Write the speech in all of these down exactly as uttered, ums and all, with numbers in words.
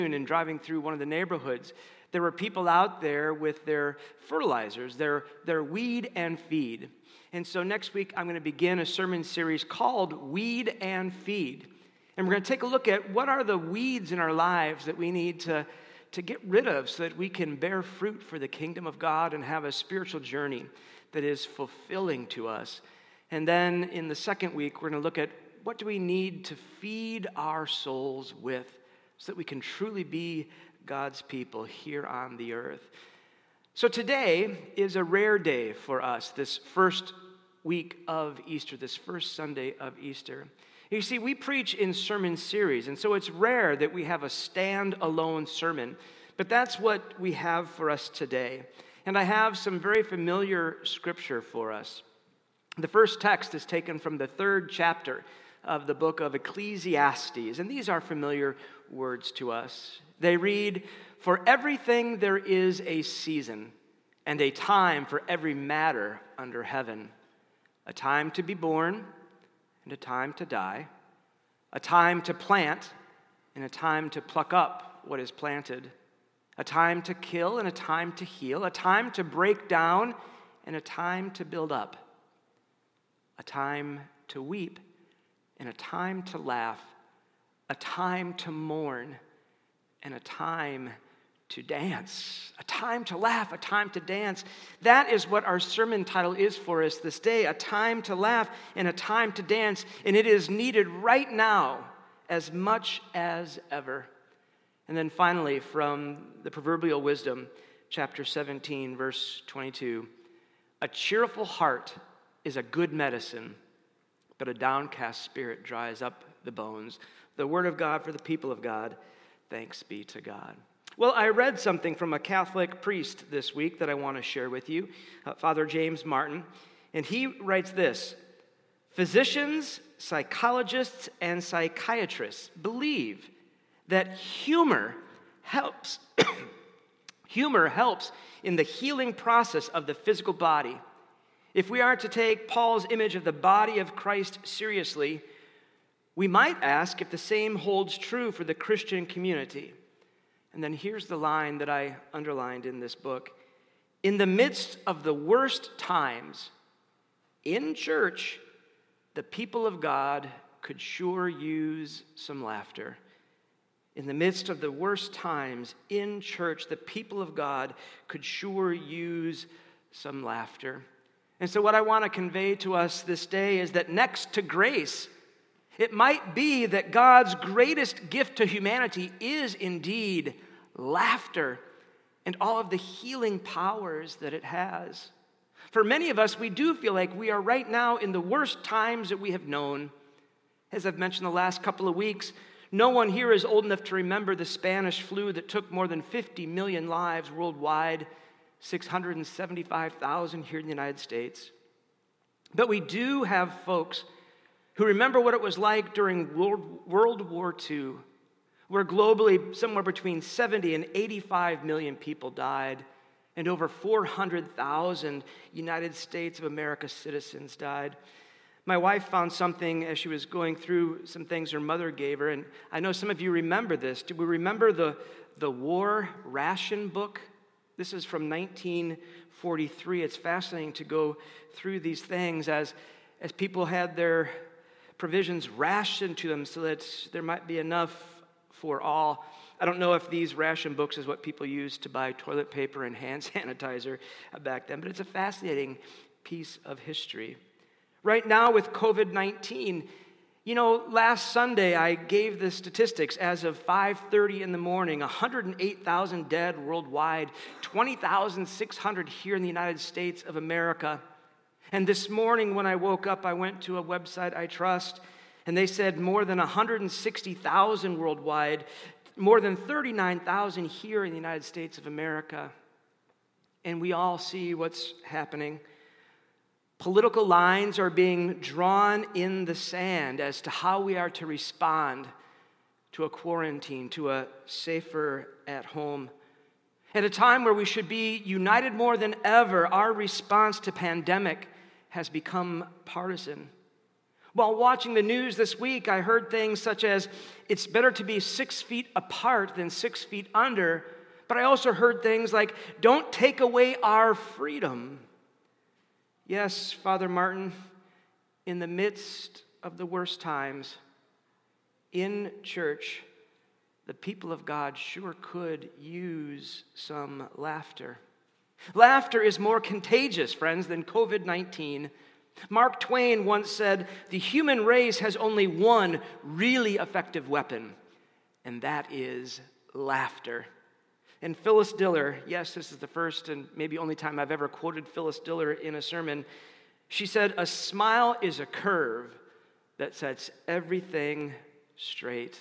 And driving through one of the neighborhoods, there were people out there with their fertilizers, their, their weed and feed. And so next week, I'm going to begin a sermon series called Weed and Feed. And we're going to take a look at what are the weeds in our lives that we need to, to get rid of so that we can bear fruit for the kingdom of God and have a spiritual journey that is fulfilling to us. And then in the second week, we're going to look at what do we need to feed our souls with so that we can truly be God's people here on the earth. So today is a rare day for us, this first week of Easter, this first Sunday of Easter. You see, we preach in sermon series, and so it's rare that we have a stand-alone sermon, but that's what we have for us today. And I have some very familiar scripture for us. The first text is taken from the third chapter of the book of Ecclesiastes, and these are familiar words to us. They read, "For everything there is a season, and a time for every matter under heaven, a time to be born, and a time to die, a time to plant, and a time to pluck up what is planted, a time to kill, and a time to heal, a time to break down, and a time to build up, a time to weep, and a time to laugh, a time to mourn, and a time to dance." A time to laugh, a time to dance. That is what our sermon title is for us this day, a time to laugh and a time to dance, and it is needed right now as much as ever. And then finally, from the Proverbial Wisdom, chapter seventeen, verse twenty-two, "A cheerful heart is a good medicine, but a downcast spirit dries up the bones." The word of God for the people of God. Thanks be to God. Well, I read something from a Catholic priest this week that I want to share with you, uh, Father James Martin, and he writes this: "Physicians, psychologists, and psychiatrists believe that humor helps humor helps in the healing process of the physical body. If we are to take Paul's image of the body of Christ seriously, we might ask if the same holds true for the Christian community." And then here's the line that I underlined in this book: "In the midst of the worst times, in church, the people of God could sure use some laughter." In the midst of the worst times, in church, the people of God could sure use some laughter. And so what I want to convey to us this day is that next to grace, it might be that God's greatest gift to humanity is indeed laughter and all of the healing powers that it has. For many of us, we do feel like we are right now in the worst times that we have known. As I've mentioned the last couple of weeks, no one here is old enough to remember the Spanish flu that took more than fifty million lives worldwide, six hundred seventy-five thousand here in the United States. But we do have folks who remember what it was like during World, World War Two, where globally somewhere between seventy and eighty-five million people died, and over four hundred thousand United States of America citizens died. My wife found something as she was going through some things her mother gave her, and I know some of you remember this. Do we remember the, the war ration book? This is from nineteen forty-three. It's fascinating to go through these things as, as people had their provisions rationed to them so that there might be enough for all. I don't know if these ration books is what people used to buy toilet paper and hand sanitizer back then, but it's a fascinating piece of history. Right now with covid nineteen, you know, last Sunday I gave the statistics. As of five thirty in the morning, one hundred eight thousand dead worldwide, twenty thousand six hundred here in the United States of America. And this morning when I woke up, I went to a website I trust, and they said more than one hundred sixty thousand worldwide, more than thirty-nine thousand here in the United States of America. And we all see what's happening. Political lines are being drawn in the sand as to how we are to respond to a quarantine, to a safer at home. At a time where we should be united more than ever, our response to pandemic has become partisan. While watching the news this week, I heard things such as, it's better to be six feet apart than six feet under. But I also heard things like, don't take away our freedom. Yes, Father Martin, in the midst of the worst times, in church, the people of God sure could use some laughter. Laughter is more contagious, friends, than covid nineteen. Mark Twain once said, the human race has only one really effective weapon, and that is laughter. And Phyllis Diller, yes, this is the first and maybe only time I've ever quoted Phyllis Diller in a sermon. She said, a smile is a curve that sets everything straight.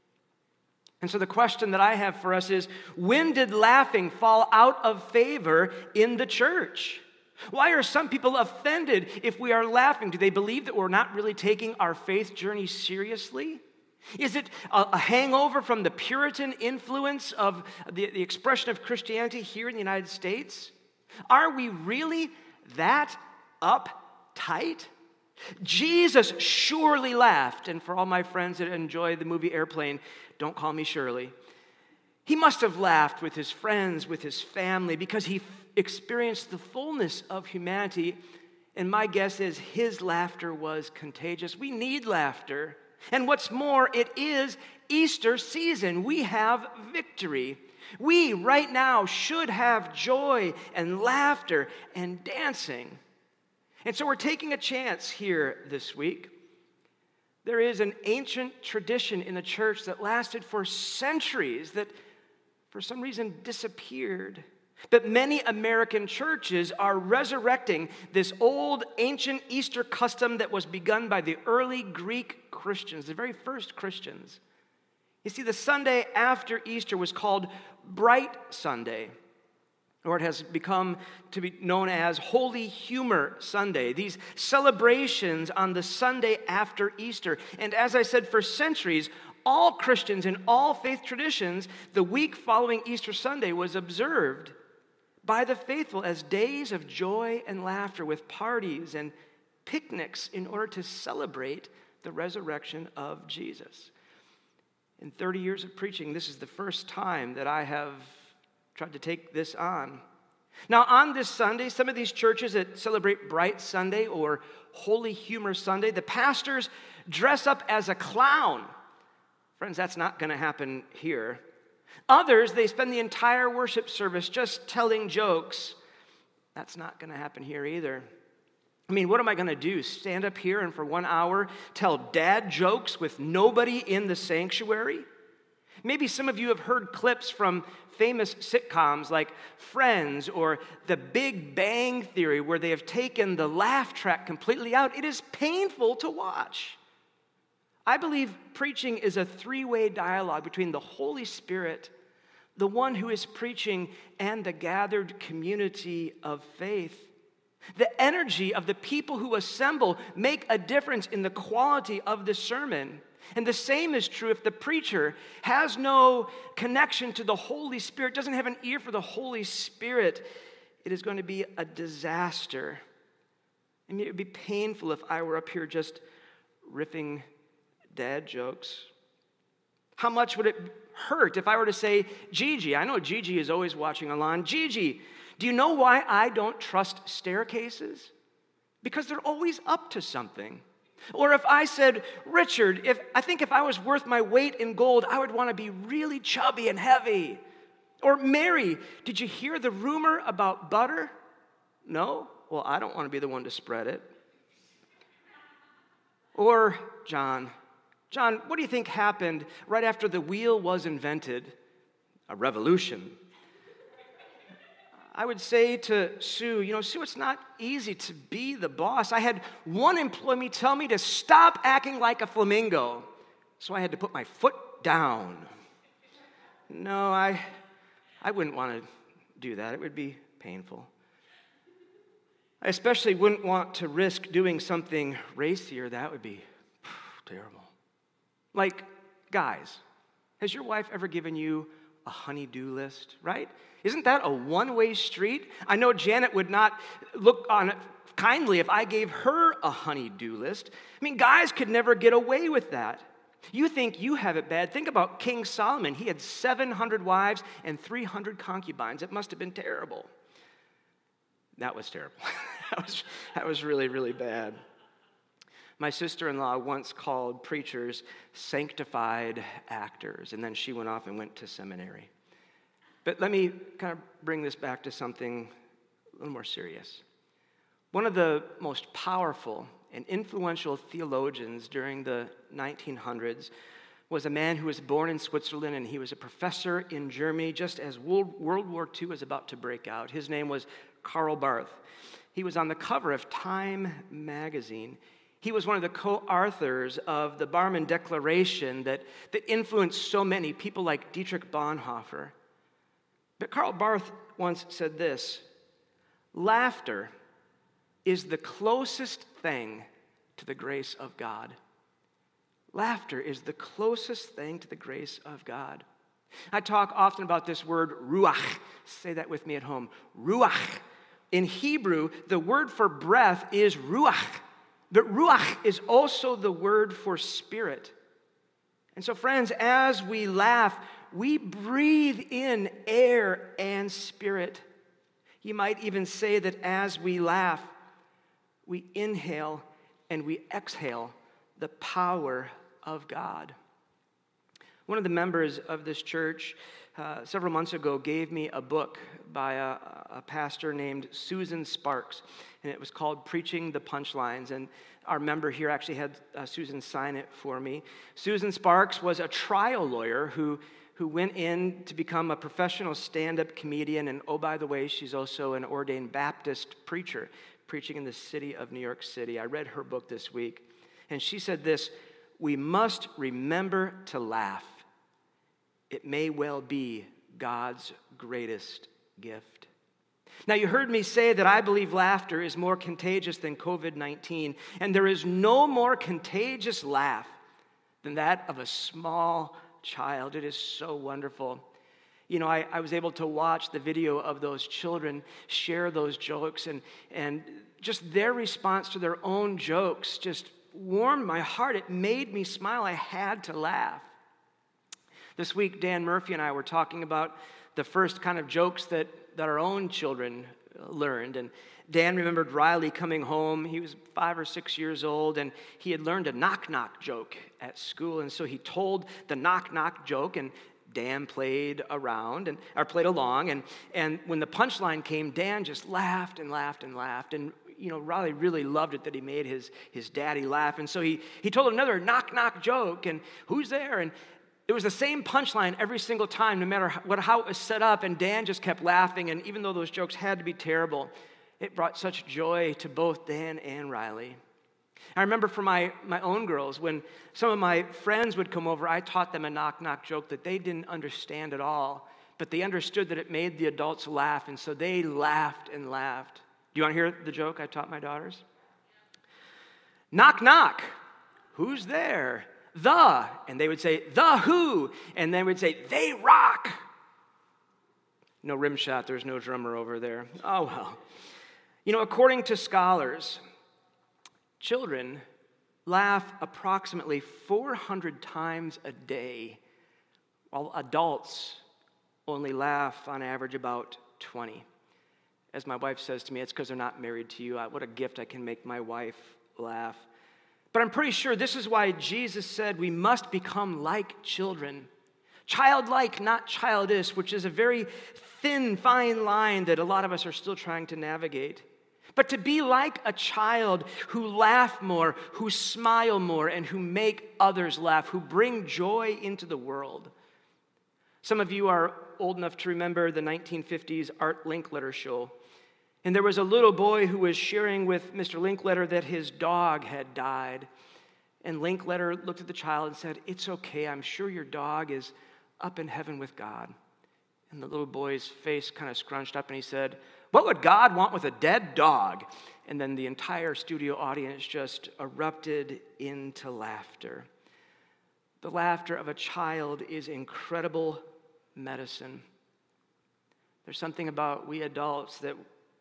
And so the question that I have for us is, when did laughing fall out of favor in the church? Why are some people offended if we are laughing? Do they believe that we're not really taking our faith journey seriously? Is it a, a hangover from the Puritan influence of the, the expression of Christianity here in the United States? Are we really that uptight? Jesus surely laughed, and for all my friends that enjoy the movie Airplane, don't call me Shirley. He must have laughed with his friends, with his family, because he f- experienced the fullness of humanity, and my guess is his laughter was contagious. We need laughter. And what's more, it is Easter season. We have victory. We, right now, should have joy and laughter and dancing. And so we're taking a chance here this week. There is an ancient tradition in the church that lasted for centuries that, for some reason, disappeared. But many American churches are resurrecting this old ancient Easter custom that was begun by the early Greek Christians, the very first Christians. You see, the Sunday after Easter was called Bright Sunday, or it has become to be known as Holy Humor Sunday. These celebrations on the Sunday after Easter. And as I said, for centuries, all Christians in all faith traditions, the week following Easter Sunday was observed by the faithful as days of joy and laughter with parties and picnics in order to celebrate the resurrection of Jesus. In thirty years of preaching, this is the first time that I have tried to take this on. Now, on this Sunday, some of these churches that celebrate Bright Sunday or Holy Humor Sunday, the pastors dress up as a clown. Friends, that's not going to happen here. Others, they spend the entire worship service just telling jokes. That's not going to happen here either. I mean, what am I going to do? Stand up here and for one hour tell dad jokes with nobody in the sanctuary? Maybe some of you have heard clips from famous sitcoms like Friends or The Big Bang Theory, where they have taken the laugh track completely out. It is painful to watch. I believe preaching is a three-way dialogue between the Holy Spirit, the one who is preaching, and the gathered community of faith. The energy of the people who assemble make a difference in the quality of the sermon. And the same is true if the preacher has no connection to the Holy Spirit, doesn't have an ear for the Holy Spirit, it is going to be a disaster. I mean, it would be painful if I were up here just riffing dad jokes. How much would it hurt if I were to say, Gigi, I know Gigi is always watching online. Gigi, do you know why I don't trust staircases? Because they're always up to something. Or if I said, Richard, if I think if I was worth my weight in gold, I would want to be really chubby and heavy. Or Mary, did you hear the rumor about butter? No? Well, I don't want to be the one to spread it. Or John, John, what do you think happened right after the wheel was invented? A revolution. I would say to Sue, you know, Sue, it's not easy to be the boss. I had one employee tell me to stop acting like a flamingo, so I had to put my foot down. No, I, I wouldn't want to do that. It would be painful. I especially wouldn't want to risk doing something racier. That would be terrible. Like, guys, has your wife ever given you a honey-do list, right? Isn't that a one-way street? I know Janet would not look on it kindly if I gave her a honey-do list. I mean, guys could never get away with that. You think you have it bad. Think about King Solomon. He had seven hundred wives and three hundred concubines. It must have been terrible. That was terrible. that, was, that was really, really bad. My sister-in-law once called preachers sanctified actors, and then she went off and went to seminary. But let me kind of bring this back to something a little more serious. One of the most powerful and influential theologians during the nineteen hundreds was a man who was born in Switzerland, and he was a professor in Germany just as World War Two was about to break out. His name was Karl Barth. He was on the cover of Time magazine. He was one of the co-authors of the Barmen Declaration that, that influenced so many people like Dietrich Bonhoeffer. But Karl Barth once said this: laughter is the closest thing to the grace of God. Laughter is the closest thing to the grace of God. I talk often about this word ruach. Say that with me at home. Ruach. In Hebrew, the word for breath is ruach. But ruach is also the word for spirit. And so, friends, as we laugh, we breathe in air and spirit. You might even say that as we laugh, we inhale and we exhale the power of God. One of the members of this church uh, several months ago gave me a book by a, a pastor named Susan Sparks, and it was called Preaching the Punchlines, and our member here actually had uh, Susan sign it for me. Susan Sparks was a trial lawyer who, who went in to become a professional stand-up comedian, and oh, by the way, she's also an ordained Baptist preacher, preaching in the city of New York City. I read her book this week, and she said this: we must remember to laugh. It may well be God's greatest gift. Now, you heard me say that I believe laughter is more contagious than covid nineteen, and there is no more contagious laugh than that of a small child. It is so wonderful. You know, I, I was able to watch the video of those children share those jokes, and, and just their response to their own jokes just warmed my heart. It made me smile. I had to laugh. This week, Dan Murphy and I were talking about the first kind of jokes that, that our own children learned. And Dan remembered Riley coming home. He was five or six years old, and he had learned a knock-knock joke at school. And so he told the knock-knock joke, and Dan played around, and or played along. And, and when the punchline came, Dan just laughed and laughed and laughed. And you know, Riley really loved it that he made his, his daddy laugh. And so he, he told another knock-knock joke, and who's there? And it was the same punchline every single time, no matter what, how it was set up, and Dan just kept laughing, and even though those jokes had to be terrible, it brought such joy to both Dan and Riley. I remember for my, my own girls, when some of my friends would come over, I taught them a knock-knock joke that they didn't understand at all, but they understood that it made the adults laugh, and so they laughed and laughed. Do you want to hear the joke I taught my daughters? Knock, knock. Who's there? The. And they would say, the who? And they would say, they rock. No rim shot. There's no drummer over there. Oh, well. You know, according to scholars, children laugh approximately four hundred times a day, while adults only laugh on average about twenty. As my wife says to me, it's because they're not married to you. I, what a gift I can make my wife laugh. But I'm pretty sure this is why Jesus said we must become like children. Childlike, not childish, which is a very thin, fine line that a lot of us are still trying to navigate. But to be like a child who laugh more, who smile more, and who make others laugh, who bring joy into the world. Some of you are old enough to remember the nineteen fifties Art Linkletter show. And there was a little boy who was sharing with Mister Linkletter that his dog had died. And Linkletter looked at the child and said, "It's okay, I'm sure your dog is up in heaven with God." And the little boy's face kind of scrunched up and he said, "What would God want with a dead dog?" And then the entire studio audience just erupted into laughter. The laughter of a child is incredible medicine. There's something about we adults that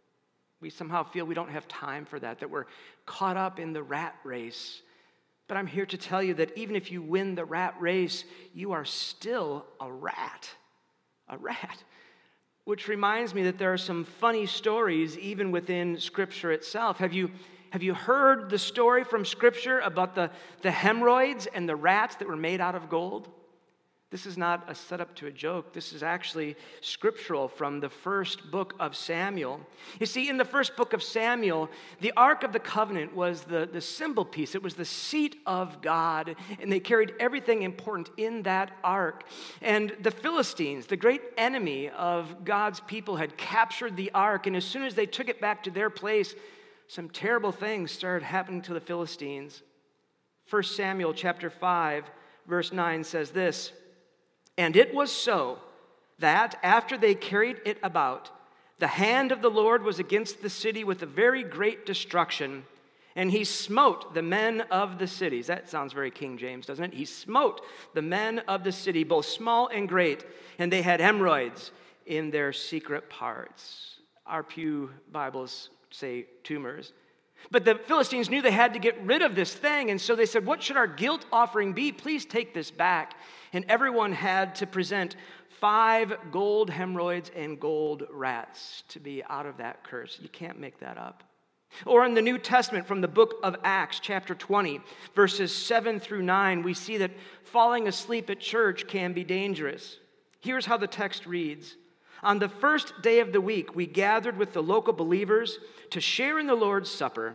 we somehow feel we don't have time for that, that we're caught up in the rat race. But I'm here to tell you that even if you win the rat race, you are still a rat. A rat. Which reminds me that there are some funny stories even within Scripture itself. Have you, have you heard the story from Scripture about the, the hemorrhoids and the rats that were made out of gold? This is not a setup to a joke. This is actually scriptural from the first book of Samuel. You see, in the first book of Samuel, the Ark of the Covenant was the, the symbol piece. It was the seat of God, and they carried everything important in that ark. And the Philistines, the great enemy of God's people, had captured the ark, and as soon as they took it back to their place, some terrible things started happening to the Philistines. First Samuel chapter five, verse nine says this, "And it was so that after they carried it about, the hand of the Lord was against the city with a very great destruction, and he smote the men of the cities." That sounds very King James, doesn't it? He smote the men of the city, both small and great, and they had hemorrhoids in their secret parts. Our Pew Bibles say tumors. But the Philistines knew they had to get rid of this thing, and so they said, "What should our guilt offering be? Please take this back." And everyone had to present five gold hemorrhoids and gold rats to be out of that curse. You can't make that up. Or in the New Testament, from the book of Acts, chapter twenty, verses seven through nine, we see that falling asleep at church can be dangerous. Here's how the text reads. "On the first day of the week, we gathered with the local believers to share in the Lord's Supper.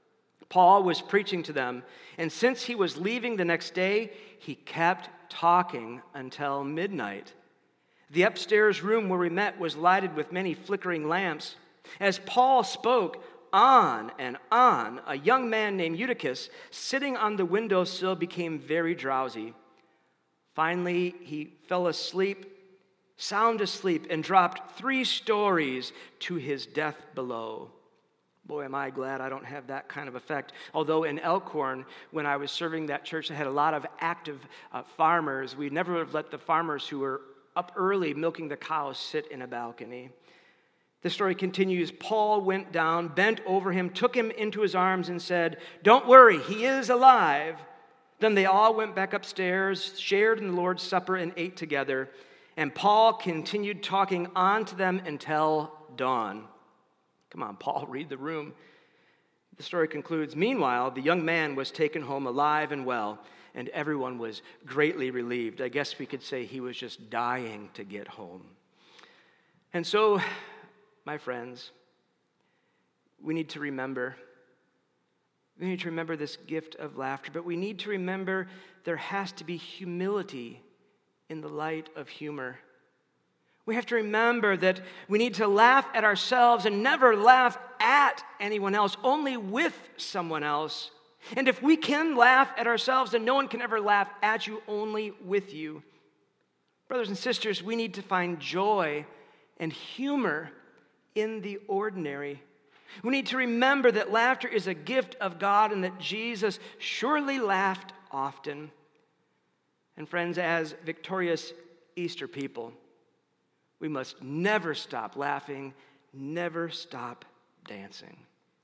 Paul was preaching to them, and since he was leaving the next day, he kept talking until midnight. The upstairs room where we met was lighted with many flickering lamps. As Paul spoke on and on, a young man named Eutychus, sitting on the windowsill, became very drowsy. Finally, he fell asleep, sound asleep, and dropped three stories to his death below." Boy, am I glad I don't have that kind of effect. Although in Elkhorn, when I was serving that church, they had a lot of active uh, farmers. We never would have let the farmers who were up early milking the cows sit in a balcony. The story continues. "Paul went down, bent over him, took him into his arms, and said, 'Don't worry, he is alive.' Then they all went back upstairs, shared in the Lord's Supper, and ate together. And Paul continued talking on to them until dawn." Come on, Paul, read the room. The story concludes, "Meanwhile, the young man was taken home alive and well, and everyone was greatly relieved." I guess we could say he was just dying to get home. And so, my friends, we need to remember. We need to remember this gift of laughter, but we need to remember there has to be humility in the light of humor. We have to remember that we need to laugh at ourselves and never laugh at anyone else, only with someone else. And if we can laugh at ourselves, then no one can ever laugh at you, only with you. Brothers and sisters, we need to find joy and humor in the ordinary. We need to remember that laughter is a gift of God and that Jesus surely laughed often. And friends, as victorious Easter people, we must never stop laughing, never stop dancing.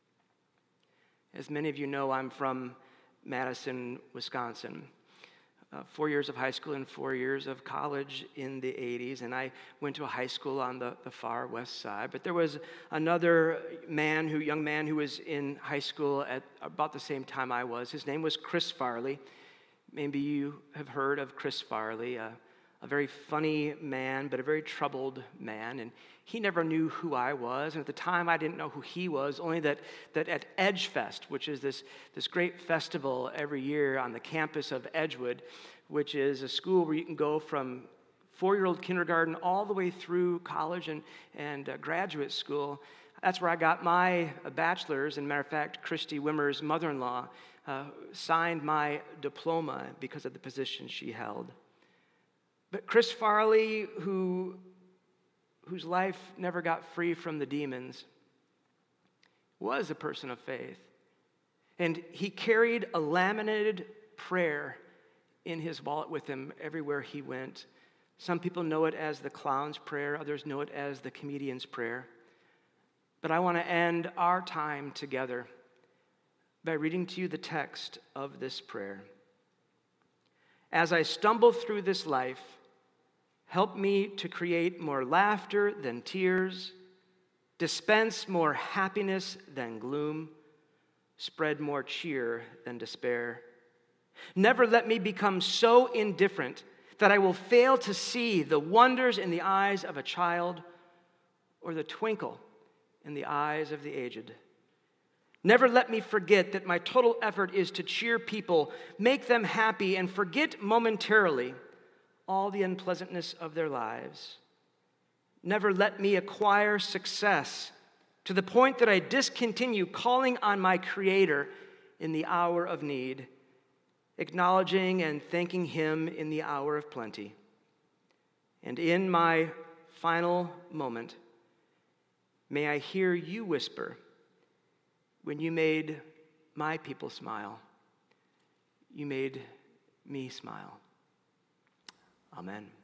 As many of you know, I'm from Madison, Wisconsin. Uh, four years of high school and four years of college in the eighties, and I went to a high school on the, the far west side. But there was another man, who young man, who was in high school at about the same time I was. His name was Chris Farley. Maybe you have heard of Chris Farley, uh, a very funny man, but a very troubled man. And he never knew who I was. And at the time, I didn't know who he was, only that, that at Edge Fest, which is this, this great festival every year on the campus of Edgewood, which is a school where you can go from four-year-old kindergarten all the way through college and, and uh, graduate school. That's where I got my bachelor's. And matter of fact, Christy Wimmer's mother-in-law uh, signed my diploma because of the position she held. But Chris Farley, who, whose life never got free from the demons, was a person of faith. And he carried a laminated prayer in his wallet with him everywhere he went, Some people know it as the clown's prayer, others know it as the comedian's prayer. But I want to end our time together by reading to you the text of this prayer. As I stumble through this life, help me to create more laughter than tears, dispense more happiness than gloom, spread more cheer than despair. Never let me become so indifferent that I will fail to see the wonders in the eyes of a child or the twinkle in the eyes of the aged. Never let me forget that my total effort is to cheer people, make them happy, and forget momentarily all the unpleasantness of their lives. Never let me acquire success to the point that I discontinue calling on my Creator in the hour of need, acknowledging and thanking Him in the hour of plenty. And in my final moment, may I hear you whisper, when you made my people smile, you made me smile. Amen.